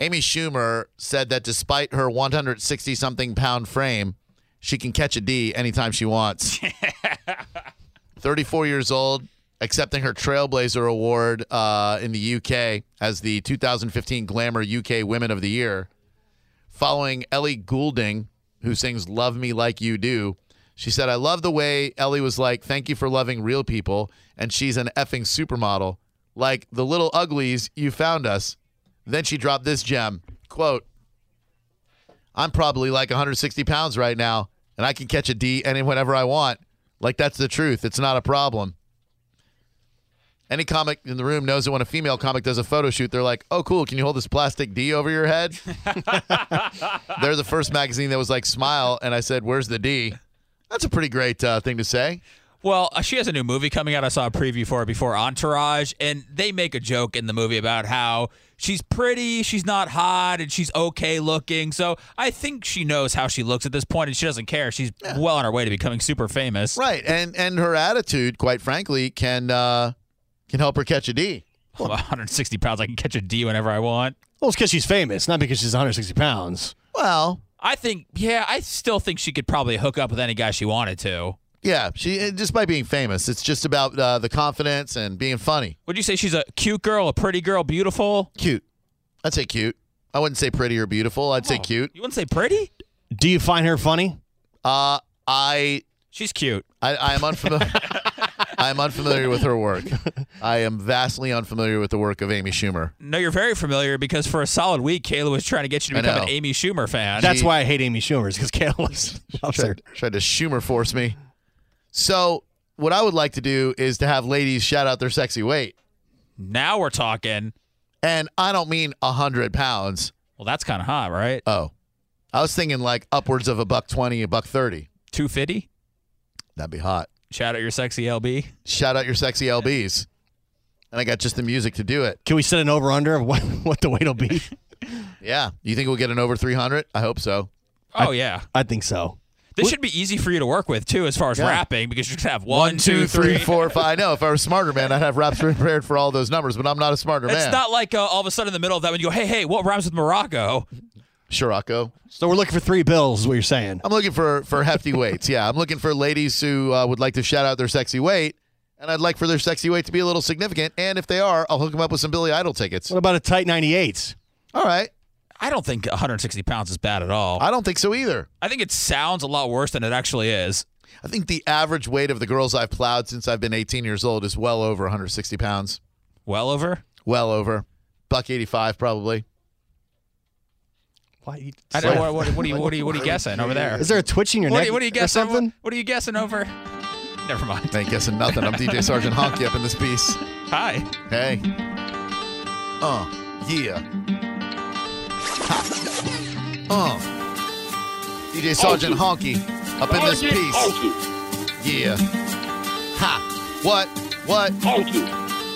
Amy Schumer said that despite her 160-something pound frame, she can catch a D anytime she wants. 34 years old, accepting her Trailblazer Award in the UK as the 2015 Glamour UK Women of the Year. Following Ellie Goulding, who sings Love Me Like You Do, she said, I love the way Ellie was like, thank you for loving real people, and she's an effing supermodel. Like the little uglies, you found us. Then she dropped this gem, quote, I'm probably like 160 pounds right now, and I can catch a D whenever I want. Like, that's the truth. It's not a problem. Any comic in the room knows that when a female comic does a photo shoot, they're like, oh, cool, can you hold this plastic D over your head? They're the first magazine that was like, smile, and I said, where's the D? That's a pretty great thing to say. Well, she has a new movie coming out. I saw a preview for it before, Entourage, and they make a joke in the movie about how she's pretty, she's not hot, and she's okay looking. So I think she knows how she looks at this point, and she doesn't care. She's well on her way to becoming super famous. Right, and her attitude, quite frankly, can help her catch a D. Well, 160 pounds, I can catch a D whenever I want. Well, it's because she's famous, not because she's 160 pounds. Well, I still think she could probably hook up with any guy she wanted to. yeah, just by being famous. It's just about the confidence and being funny. Would you say she's a cute girl, a pretty girl, beautiful? Cute. I'd say cute. I wouldn't say pretty or beautiful. I'd say cute. You wouldn't say pretty? Do you find her funny? She's cute. I am unfamiliar. I am unfamiliar with her work. I am vastly unfamiliar with the work of Amy Schumer. No, you're very familiar because for a solid week, Kayla was trying to get you to become an Amy Schumer fan. That's why I hate Amy Schumer, because Kayla was tried to Schumer force me. So what I would like to do is to have ladies shout out their sexy weight. Now we're talking. And I don't mean 100 pounds. Well, that's kind of hot, right? Oh. I was thinking like upwards of $120, $130. 250? That'd be hot. Shout out your sexy LB. Shout out your sexy LBs. And I got just the music to do it. Can we set an over-under of what the weight will be? Yeah. You think we'll get an over 300? I hope so. Oh, yeah. I think so. This should be easy for you to work with, too, as far as rapping, because you can have 1, 2, 3, 4, 5. I know. If I were a smarter man, I'd have raps prepared for all those numbers, but I'm not a smarter man. It's not like all of a sudden in the middle of that when you go, hey, what rhymes with Morocco? Scirocco. So we're looking for 3 bills is what you're saying. I'm looking for hefty weights. Yeah, I'm looking for ladies who would like to shout out their sexy weight, and I'd like for their sexy weight to be a little significant. And if they are, I'll hook them up with some Billy Idol tickets. What about a tight 98s? All right. I don't think 160 pounds is bad at all. I don't think so either. I think it sounds a lot worse than it actually is. I think the average weight of the girls I've plowed since I've been 18 years old is well over 160 pounds. Well over? Well over. $185 probably. What are you guessing over there? Is there a twitch in your neck? What are you guessing? Or something? What are you guessing over? Never mind. I ain't guessing nothing. I'm DJ Sergeant Honky up in this piece. Hi. Hey. Yeah. DJ Sergeant Honky up in this piece. Honky. Yeah. Ha. What? Honky.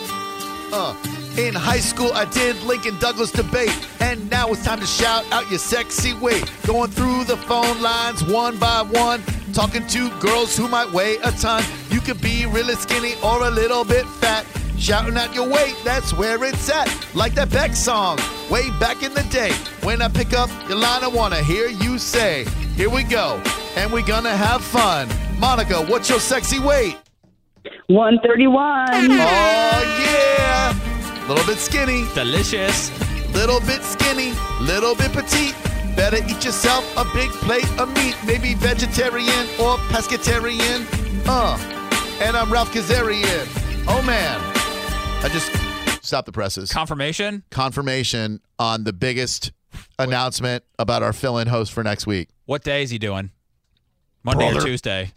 In high school, I did Lincoln Douglas debate, and now it's time to shout out your sexy weight. Going through the phone lines one by one, talking to girls who might weigh a ton. You could be really skinny or a little bit fat. Shouting out your weight, that's where it's at. Like that Beck song, way back in the day. When I pick up your line, I want to hear you say, here we go, and we're gonna have fun. Monica, what's your sexy weight? 131. Oh, yeah. Little bit skinny. Delicious. Little bit skinny. Little bit petite. Better eat yourself a big plate of meat. Maybe vegetarian or pescatarian. And I'm Ralph Kazarian. Oh, man. I just stopped the presses. Confirmation on the biggest announcement about our fill-in host for next week. What day is he doing? Monday or Tuesday?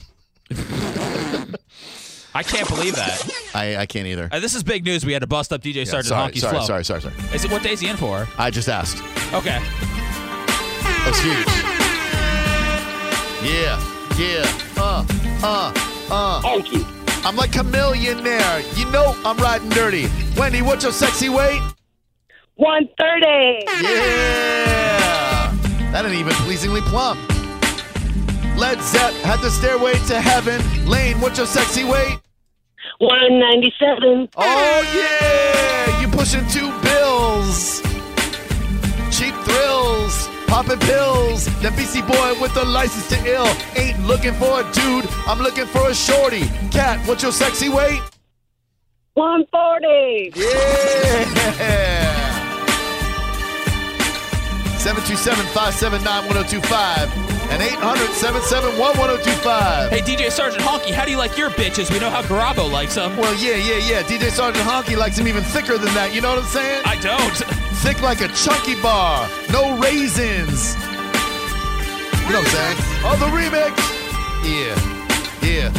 I can't believe that. I can't either. This is big news. We had to bust up DJ Sergeant Honky's flow. Sorry. Is it what day is he in for? I just asked. Okay. That's huge. Yeah. Honky. I'm like a millionaire. You know I'm riding dirty. Wendy, what's your sexy weight? 130. Yeah. That ain't even pleasingly plump. Led Zepp had the stairway to heaven. Lane, what's your sexy weight? 197. Oh, yeah. You pushing 2 bills. cheap thrills, popping pills. That BC boy with the license to ill. Ain't looking for a dude, I'm looking for a shorty. Cat, what's your sexy weight? 140. Yeah! 727-579-1025 and 800-771-1025. Hey, DJ Sergeant Honky, how do you like your bitches? We know how Garago likes them. Well, yeah. DJ Sergeant Honky likes him even thicker than that. You know what I'm saying? I don't. Thick like a chunky bar. No raisins. You know what I'm saying? Oh, the remix. Yeah.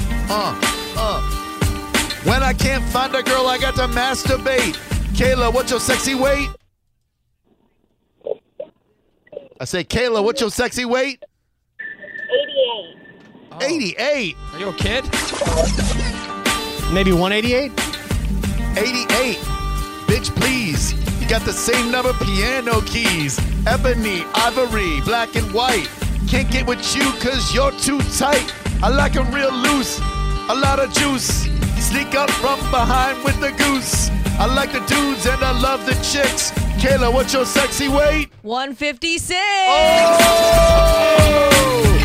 When I can't find a girl, I got to masturbate. Kayla, what's your sexy weight? I say, Kayla, what's your sexy weight? 88. 88. Are you a kid? Maybe 188? 88. Bitch, please. You got the same number piano keys. Ebony, ivory, black and white. Can't get with you cause you're too tight. I like 'em real loose. A lot of juice. Sneak up from behind with the goose. I like the dudes and I love the chicks. Kayla, what's your sexy weight? 156. Oh!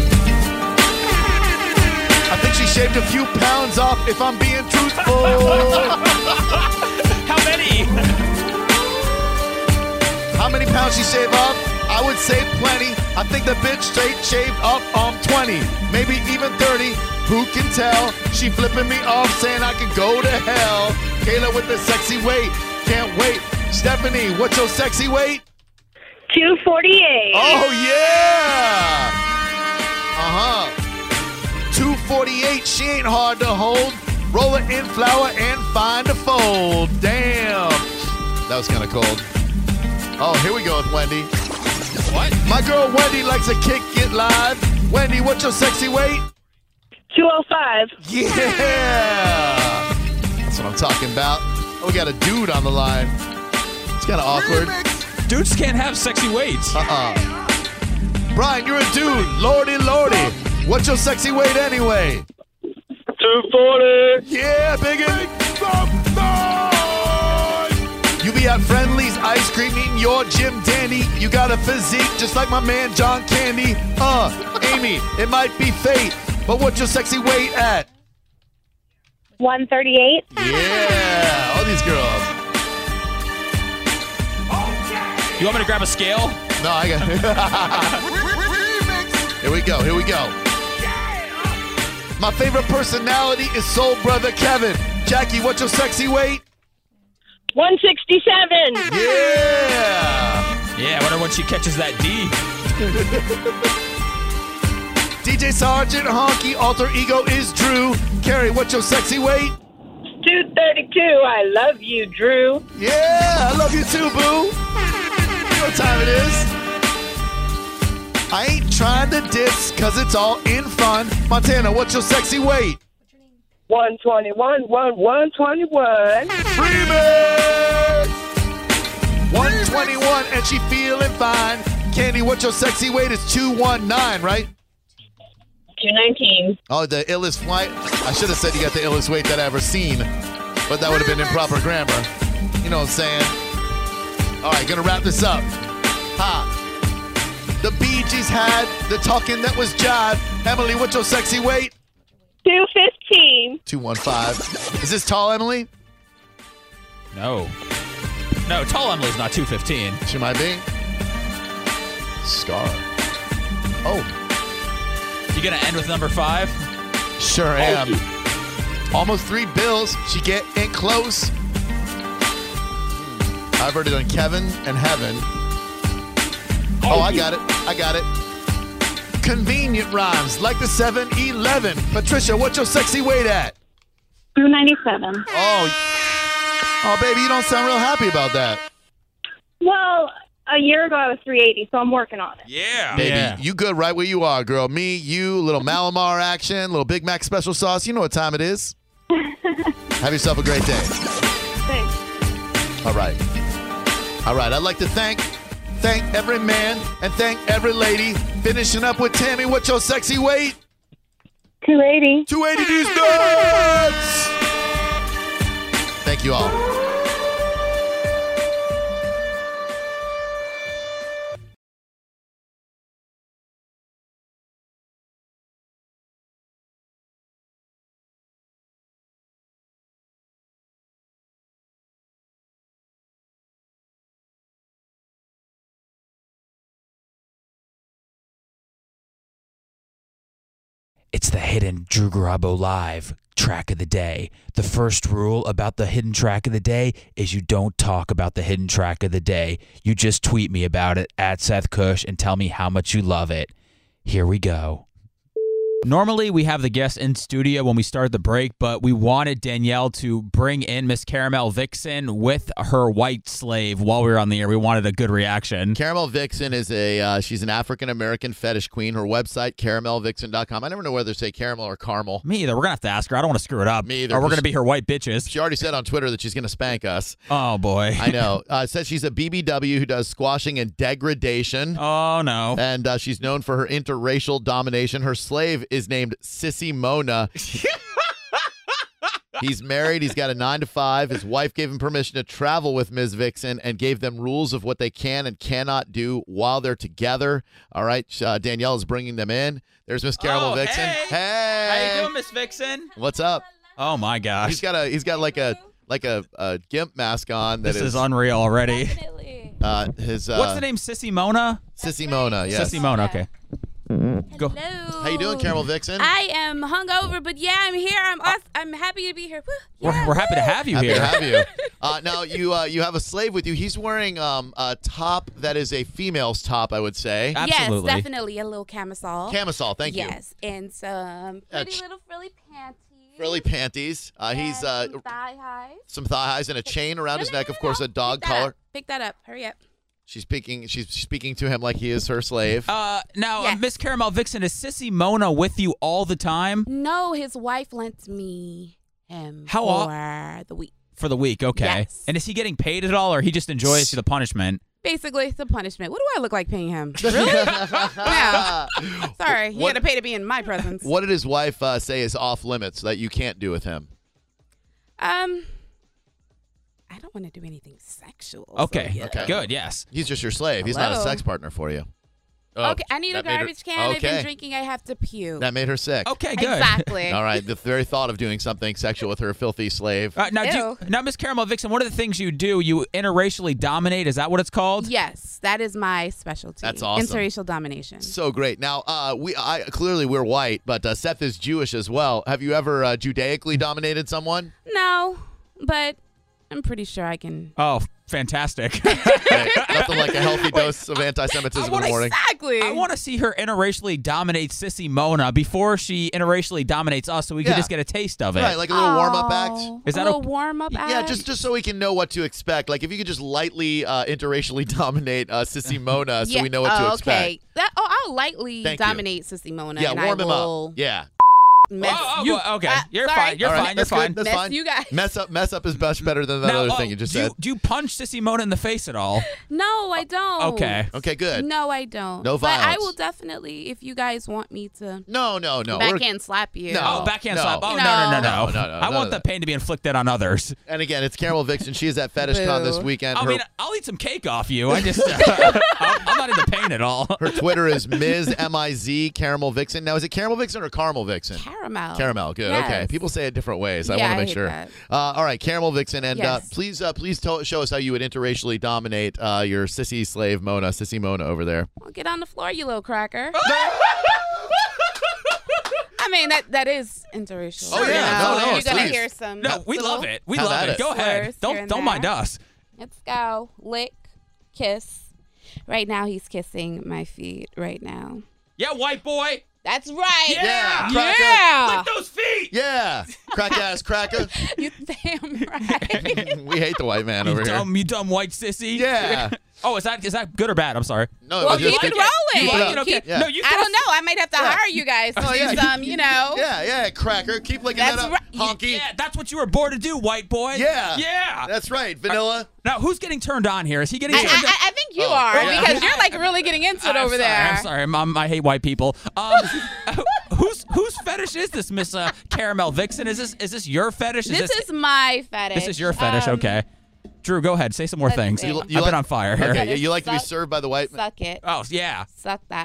I think she shaved a few pounds off, if I'm being truthful. How many? How many pounds she shaved off? I would say plenty. I think the bitch straight shaved off 20, maybe even 30. Who can tell? She flipping me off, saying I can go to hell. Kayla with the sexy weight, can't wait. Stephanie, what's your sexy weight? 248. Oh, yeah! 248, she ain't hard to hold. Roll it in flour and find a fold. Damn. That was kind of cold. Oh, here we go with Wendy. What? My girl Wendy likes to kick it live. Wendy, what's your sexy weight? 205. Yeah! That's what I'm talking about. Oh, we got a dude on the line. It's kind of awkward. Dudes can't have sexy weights. Brian, you're a dude. Lordy. What's your sexy weight anyway? 240. Yeah, biggin'. You be at Friendly's ice cream eating your Jim Dandy. You got a physique just like my man John Candy. Amy, it might be fate, but what's your sexy weight at? 138. Yeah, all these girls. You want me to grab a scale? No, I got it. Here we go. My favorite personality is Soul Brother Kevin. Jackie, what's your sexy weight? 167. Yeah. Yeah, I wonder when she catches that D. DJ Sergeant Honky, alter ego is Drew. Carrie, what's your sexy weight? 232. I love you, Drew. Yeah, I love you too, boo. You know what time it is. I ain't trying to diss, cause it's all in fun. Montana, what's your sexy weight? 121. 121. Remix! 121, and she feeling fine. Candy, what's your sexy weight? It's 219, right? 219. Oh, the illest flight. I should have said you got the illest weight that I ever seen, but that would have been improper grammar. You know what I'm saying? All right, gonna wrap this up. The Bee Gees had the talking that was jive. Emily, what's your sexy weight? 215. 215. Is this tall, Emily? No, tall Emily's not 215. She might be. Scar. Oh, You gonna end with number 5? sure am. Almost 3 bills. She getting close. I've already done Kevin and Heaven. Oh, I got it. Convenient rhymes like the 7-Eleven. Patricia, what's your sexy weight at? 297. Oh, baby, you don't sound real happy about that. Well, a year ago I was 380, so I'm working on it. Yeah. Baby, you good right where you are, girl. Me, you, little Malamar action, little Big Mac special sauce. You know what time it is. Have yourself a great day. Thanks. All right. I'd like to thank every man and thank every lady. Finishing up with Tammy, what's your sexy weight? 280. 280 these nuts! Thank you all. It's the hidden Drew Garabo Live track of the day. The first rule about the hidden track of the day is you don't talk about the hidden track of the day. You just tweet me about it at Seth Cush and tell me how much you love it. Here we go. Normally, we have the guests in studio when we start the break, but we wanted Danielle to bring in Miss Caramel Vixen with her white slave while we were on the air. We wanted a good reaction. Caramel Vixen is she's an African-American fetish queen. Her website, caramelvixen.com. I never know whether to say caramel or caramel. Me either. We're going to have to ask her. I don't want to screw it up. Me either. Or we're going to be her white bitches. She already said on Twitter that she's going to spank us. Oh, boy. I know. Says she's a BBW who does squashing and degradation. Oh, no. And she's known for her interracial domination. Her slave is named Sissy Mona. He's married. He's got a 9-to-5. His wife gave him permission to travel with Ms. Vixen and gave them rules of what they can and cannot do while they're together. All right. Danielle is bringing them in. There's Miss Caramel Vixen. Hey. How you doing, Miss Vixen? What's up? Oh, my gosh. He's got like a gimp mask on. This is unreal already. Definitely. His What's the name? Sissy Mona? Sissy Mona. Yes. Sissy Mona. Okay. Go. Hello. How you doing, Caramel Vixen? I am hungover, but yeah, I'm here. I'm happy to be here. Woo, yeah, We're happy to have you Happy here. to have you. Now you have a slave with you. He's wearing a top that is a female's top, I would say. Absolutely. Yes, definitely a little camisole. Camisole, thank you. Yes, and some pretty little frilly panties. Frilly panties. He's some thigh highs. some thigh highs and a chain around his neck. Of course, a dog collar. Pick that up. Hurry up. She's speaking to him like he is her slave. Now, Yes. Miss Caramel Vixen, is Sissy Mona with you all the time? No, his wife lent me him How for the week. For the week, okay. Yes. And is he getting paid at all, or he just enjoys the punishment? Basically, it's a punishment. What do I look like paying him? Really? Yeah. Sorry, you What- got to pay to be in my presence. What did his wife say is off limits that you can't do with him? I don't want to do anything sexual. Okay. So, yeah. Okay. Good, yes. He's just your slave. He's not a Hello? sex partner for you. Oh, Okay, I need a that made her- garbage can. I've Okay. been drinking. I have to puke. That made her sick. Okay, good. Exactly. All right. The very thought of doing something sexual with her filthy slave. Now, Miss Caramel Vixen, one of the things you do, you interracially dominate. Is that what it's called? Yes, that is my specialty. That's awesome. Interracial domination. So great. Now, clearly we're white, but Seth is Jewish as well. Have you ever Judaically dominated someone? No, but I'm pretty sure I can. Oh, fantastic. Hey, nothing like a healthy dose of anti-Semitism in the morning. Exactly. I want to see her interracially dominate Sissy Mona before she interracially dominates us, so we can Yeah. just get a taste of it. Right, like a little warm-up act. Is that a little okay? warm-up act? Yeah, just so we can know what to expect. Like if you could just lightly interracially dominate Sissy Mona, so we know what to expect. Okay. I'll lightly Thank you. dominate Sissy Mona. Yeah, and warm I him will up. Yeah. Mess Oh, you. okay. You're sorry. fine. You're All right, fine. You're that's fine. good. That's Mess fine. you guys. Mess up is much better than that Now, other thing you just said. do you punch Sissy Mona in the face at all? No, I don't. Okay. Okay, good. No, I don't. No But I violence. will definitely, if you guys want me to No. We're- backhand slap you. No. Oh, backhand no. slap. Oh, No. no. No, I none want of the that. pain to be inflicted on others. And again, it's Caramel Vixen. She is at FetishCon this Boo. weekend. I Her, mean, I'll eat some cake off you. I just, I'm not into pain at all. her Twitter is Ms. M-I-Z Caramel Vixen. Now, is it Caramel Vixen or Caramel Vixen? Caramel. Caramel, good. Yes. Okay. People say it different ways. I Yeah, want to I make hate sure. that. All right, Caramel Vixen, and Yes. please show us how you would interracially dominate your sissy slave Mona, Sissy Mona over there. Well, get on the floor, you little cracker. I mean, that is interracial. Oh, yeah. No, You're gonna please. hear some. No, we little- love it. We Have love at it. it. Go ahead. Slurs here and Don't mind there. us. Let's go. Lick, kiss. Right now, he's kissing my feet. Right now. Yeah, white boy. That's right. Yeah, cracker. Yeah. Lick those feet. Yeah, crack ass cracker. You damn right. We hate the white man over here. You dumb white sissy. Yeah. Oh, is that good or bad? I'm sorry. No, Well, it was keep just it rolling. Keep it up. Like, okay. Yeah. No, you I don't know. I might have to hire you guys to Oh, do yeah. some, Yeah, cracker. Keep licking That's that up, right. honky. Yeah, that's what you were born to do, white boy. Yeah. Yeah. That's right, vanilla. Now, who's getting turned on here? Is he getting I, turned on? I think you Oh, are yeah. because you're like really getting into it I'm over sorry, there. I'm sorry. I hate white people. Whose fetish is this, Miss Caramel Vixen? Is this your fetish? This is my fetish. This is your fetish. Okay. Drew, go ahead. Say some more let's things. see. I've been on fire here. Okay, you like to be Suck- served by the white man? Suck it. Oh, yeah. Suck that.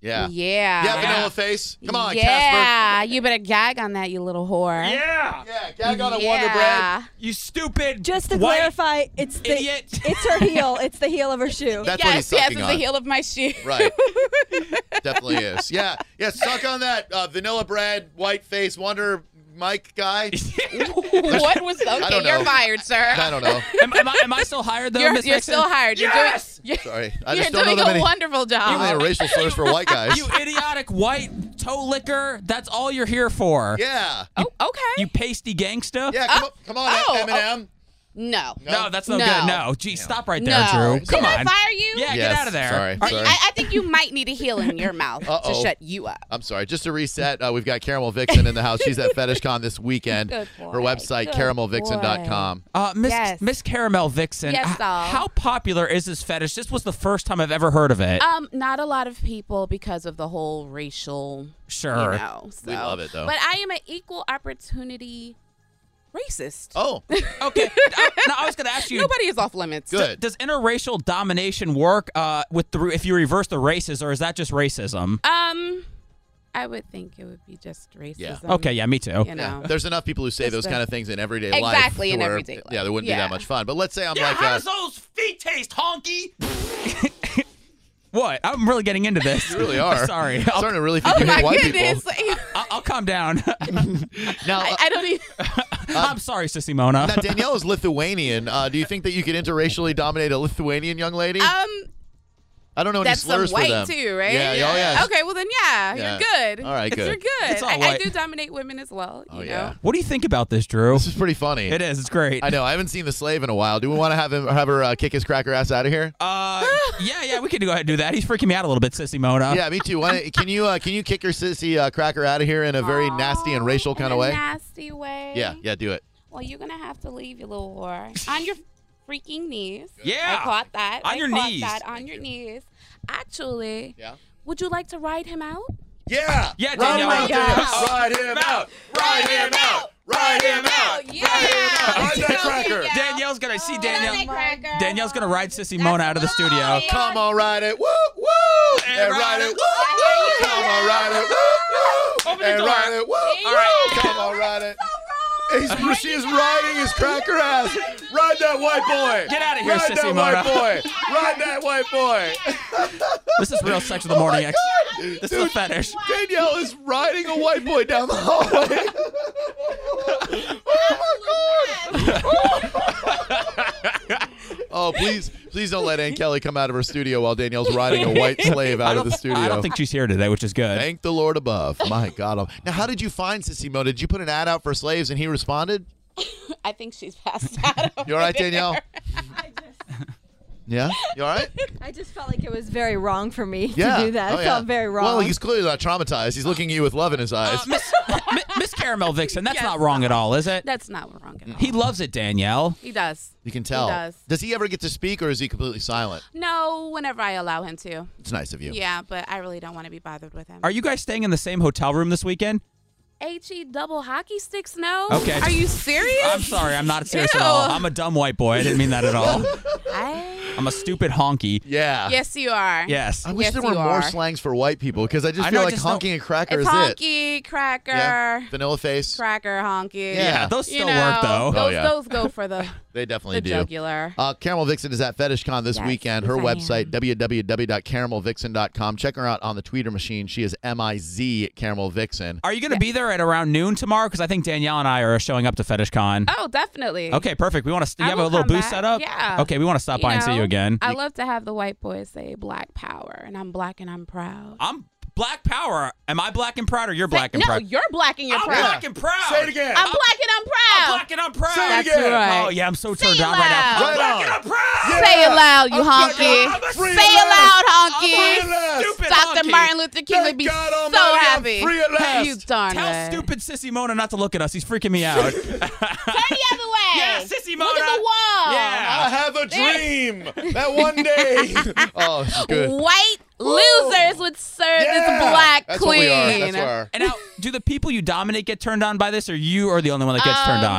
Yeah. Yeah. Yeah, vanilla face. Come on, Casper. Yeah, you better gag on that, you little whore. Yeah. Yeah, gag on a Wonder Bread. You stupid. Just to white clarify, it's the idiot. it's her heel. It's the heel of her shoe. That's what he's Yes, sucking it's on. the heel of my shoe. Right. Definitely is. Yeah. Yeah, suck on that vanilla bread, white face, Wonder Mike guy. What was okay? don't know. You're fired, sir. I don't know. Am I still hired though, You're Miss Vixen? still hired. Yes! You're Sorry. I You're just don't know doing that many, a wonderful job. many racial slurs for white guys. You idiotic white toe licker. That's all you're here for. Yeah. Oh, okay. You pasty gangsta. Yeah, come on, Oh, Eminem. No. No, that's no, No. good. No. Gee, stop right there, No. Drew. Come Did I on. fire you? Yeah, Yes, get out of there. sorry. I think you might need a heel in your mouth to Uh-oh. shut you up. I'm sorry. Just to reset, we've got Caramel Vixen in the house. She's at FetishCon this weekend. Good boy. Her website, Good caramelvixen.com. Miss Yes. Miss Caramel Vixen. Yes, doll. How popular is this fetish? This was the first time I've ever heard of it. Not a lot of people because of the whole racial, Sure. you know. So. We love it, though. But I am an equal opportunity racist. Oh, Okay. Now I was going to ask you. Nobody is off limits. good. Does interracial domination work with if you reverse the races, or is that just racism? I would think it would be just racism. Yeah. Okay, yeah, me too. You Yeah. know. There's enough people who say Just those the- kind of things in everyday life. Exactly, in where, everyday life. Yeah, there wouldn't be that Yeah. much fun. But let's say I'm Yeah, like, how does those feet taste, honky? What? I'm really getting into this. you really are. Sorry. I'm starting to really think Oh you my hate white goodness! people. I'll calm down. Now, I don't even. I'm sorry, Sissy Mona. now, Danielle is Lithuanian. Do you think that you could interracially dominate a Lithuanian young lady? I don't know any That's some slurs for white them. too, right? Yeah, oh, yeah. Okay, well then, Yeah. you're good. All right, good. You're good. It's all I white. do dominate women as well. Oh, you yeah. know? What do you think about this, Drew? This is pretty funny. It is. It's great. I know. I haven't seen the slave in a while. Do we want to have her kick his cracker ass out of here? Yeah, we can go ahead and do that. He's freaking me out a little bit, Sissy Mona. Yeah, me too. Can you kick your sissy cracker out of here in a very nasty and racial kind of way? Nasty way. Yeah, do it. Well, you're gonna have to leave, you little whore, on your freaking knees. Yeah. I caught that. On I your caught knees. That on your knees. Actually. Yeah. Would you like to ride him out? Yeah. Yeah, Ride Danielle. him out, gosh. Ride him out. Ride him out. Ride him out. Yeah. Ride that cracker. Danielle's gonna see Danielle. Danielle's gonna ride Sissy Mona out of the studio. Come on, ride it. Woo, woo. And ride it. Woo, woo. Come on, ride it. Woo, woo. Open the And door. ride it. Woo, All woo. right. Come on, ride it. She is riding his cracker ass. Ride that white boy. Get out of here, Ride Sissy that Mona. white boy. Ride that white boy. This is real sex of the morning. This is a fetish. Danielle is riding a white boy down the hallway. Oh, please don't let Aunt Kelly come out of her studio while Danielle's riding a white slave out of the studio. I don't think she's here today, which is good. Thank the Lord above. My God. Now, how did you find Sissy Mo? Did you put an ad out for slaves and he responded? I think she's passed out. You all right, Danielle? Yeah? You all right? I just felt like it was very wrong for me Yeah. to do that. Oh, I yeah. felt very wrong. Well, he's clearly not traumatized. He's looking at you with love in his eyes. Miss Caramel Vixen, that's Yes. not wrong at all, is it? That's not wrong at all. He loves it, Danielle. He does. You can tell. He does. He ever get to speak or is he completely silent? No, whenever I allow him to. It's nice of you. Yeah, but I really don't want to be bothered with him. Are you guys staying in the same hotel room this weekend? HE double hockey sticks? No. Okay. Are you serious? I'm sorry, I'm not serious at Ew. all. I'm a dumb white boy. I didn't mean that at all. I'm a stupid honky. Yeah. Yes, you are. Yes. I wish Yes, there were you more are. slangs for white people because I just I feel know, like just honky and cracker It's is it. honky, cracker, Yeah. Vanilla face. cracker, honky. Yeah. Those You still know, work, though. Those, Oh, yeah. those go for the, They definitely the do. jugular. Caramel Vixen is at FetishCon this Yes, weekend. Her yes, I website, am. www.caramelvixen.com. Check her out on the Tweeter machine. She is MIZ Caramel Vixen. Are you going to be there at around noon tomorrow? Because I think Danielle and I are showing up to FetishCon. Oh, definitely. Okay, perfect. We want to. You I have a will little come booth back. set up. Yeah. Okay, we want to stop by and see you again. I love to have the white boys say Black Power, and I'm black and I'm proud. I'm Black Power. Am I black and proud, or you're black and no, proud? you're black and you're I'm proud. black and proud. Say it again. I'm black and I'm proud. I'm black and I'm proud. Say it That's again. right. Oh yeah, I'm so turned Say it on right now. loud. I'm Right black on. and I'm proud. Say it loud, you I'm black honky. and I'm free Say at it last. loud, I'm honky. free at last. Stupid Dr. honky. Martin Luther King would Thank be God so Almighty, I'm happy. free at last. You darn Tell right. stupid Sissy Mona not to look at us. He's freaking me out. Turn the other way. Yeah, Sissy Look at Mona. the wall. Yeah. I have a dream that one day. Oh, this is good. White losers would serve this black That's queen. what we are. That's what we are. And now, do the people you dominate get turned on by this, or you are the only one that gets turned on?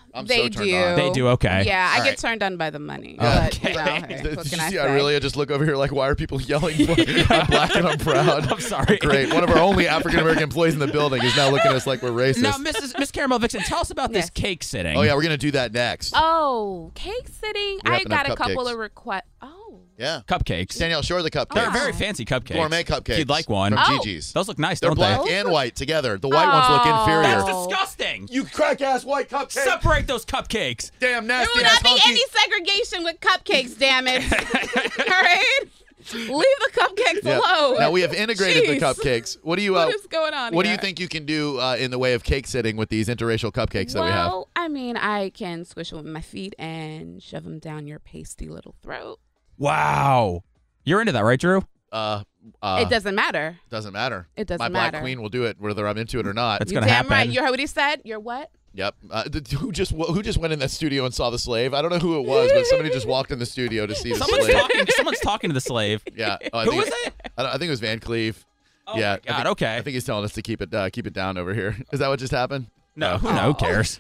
I'm They so turned do. on. They do, okay. Yeah, I All get right. turned on by the money. Okay. But, well, hey, Did what you can I see say? I just look over here like, why are people yelling? I'm black and I'm proud. I'm sorry. Great. One of our only African American employees in the building is now looking at us like we're racist. Now, Miss Caramel Vixen, tell us about this Yes. cake sitting. Oh yeah, we're gonna do that next. Oh, cake sitting. We I have got a enough couple cupcakes. of requests. Oh. Yeah. Cupcakes. Danielle, show her the cupcakes. They're Oh. very fancy cupcakes. Gourmet cupcakes. If you'd like one. From Oh. Gigi's. Those look nice, They're don't black they? and white together. The white ones look Oh. inferior. That's disgusting. You crack ass white cupcakes. Separate those cupcakes. Damn There nasty will ass not be hunky. any segregation with cupcakes, damn it. All right? Leave the cupcakes Yeah. alone. Now we have integrated the Jeez. cupcakes. What do you What is going on What do here? you think you can do in the way of cake sitting with these interracial cupcakes that we have? Well, I mean, I can squish them with my feet and shove them down your pasty little throat. Wow. You're into that, right, Drew? It doesn't matter. Doesn't matter. It doesn't My black matter. queen will do it whether I'm into it or not. That's You're gonna damn happen. right. You heard what he said? You're what? Yep. Who just went in that studio and saw the slave? I don't know who it was, but somebody just walked in the studio to see the slave. Someone's talking to the slave. Yeah. Oh, I Who think was it? I think it was Van Cleve. Oh yeah. my God, I think okay. he's telling us to keep it down over here. Is that what just happened? No, who cares?